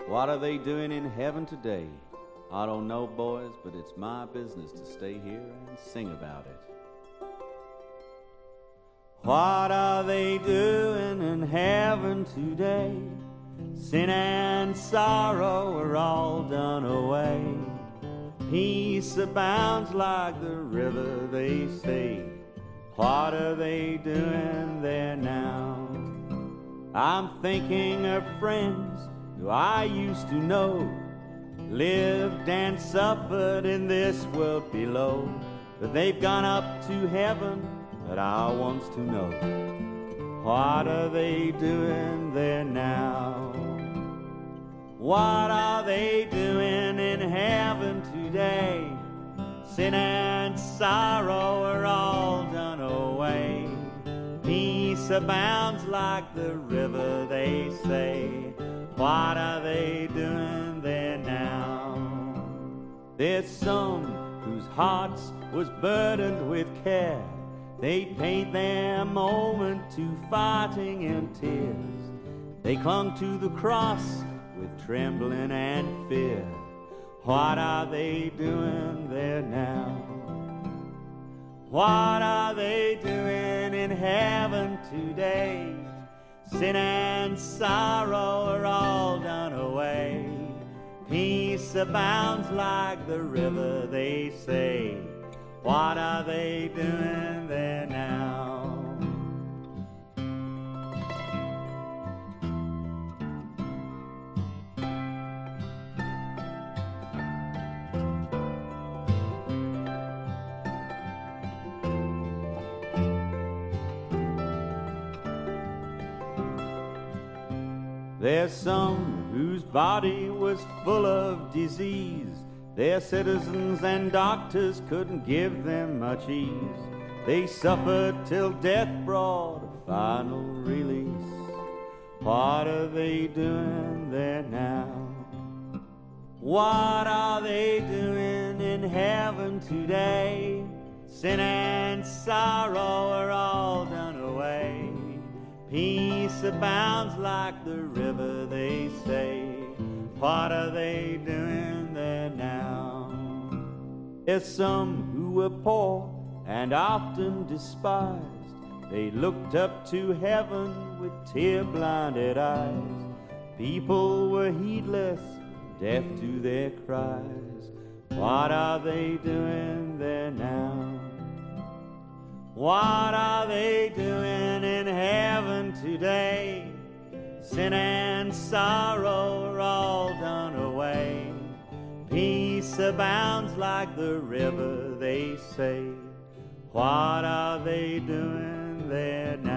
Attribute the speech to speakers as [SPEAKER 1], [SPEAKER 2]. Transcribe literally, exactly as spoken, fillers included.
[SPEAKER 1] What are they doing in heaven today? I don't know, boys, but it's my business to stay here and sing about it. What are they doing in heaven today? Sin and sorrow are all done away. Peace abounds like the river, they say. What are they doing there now? I'm thinking of friends who I used to know, lived and suffered in this world below, but they've gone up to heaven, but I wants to know, what are they doing there now? What are they doing in heaven today? Sin and sorrow are all done away. Peace abounds like the river, they say. What are they doing there now? There's some whose hearts was burdened with care. They paid their moment to fighting and tears. They clung to the cross with trembling and fear. What are they doing there now? What are they doing in heaven today? Sin and sorrow are all done away. Peace abounds like the river, they say. What are they doing there now? There's some whose body was full of disease. Their citizens and doctors couldn't give them much ease. They suffered till death brought a final release. What are they doing there now? What are they doing in heaven today? Sin and sorrow are all done away. Peace abounds like the river, they say. What are they doing there now? There's some who were poor and often despised. They looked up to heaven with tear-blinded eyes. People were heedless, deaf to their cries. What are they doing there now? What are they doing in heaven today? Sin and sorrow are all done away. Peace abounds like the river, they say. What are they doing there now?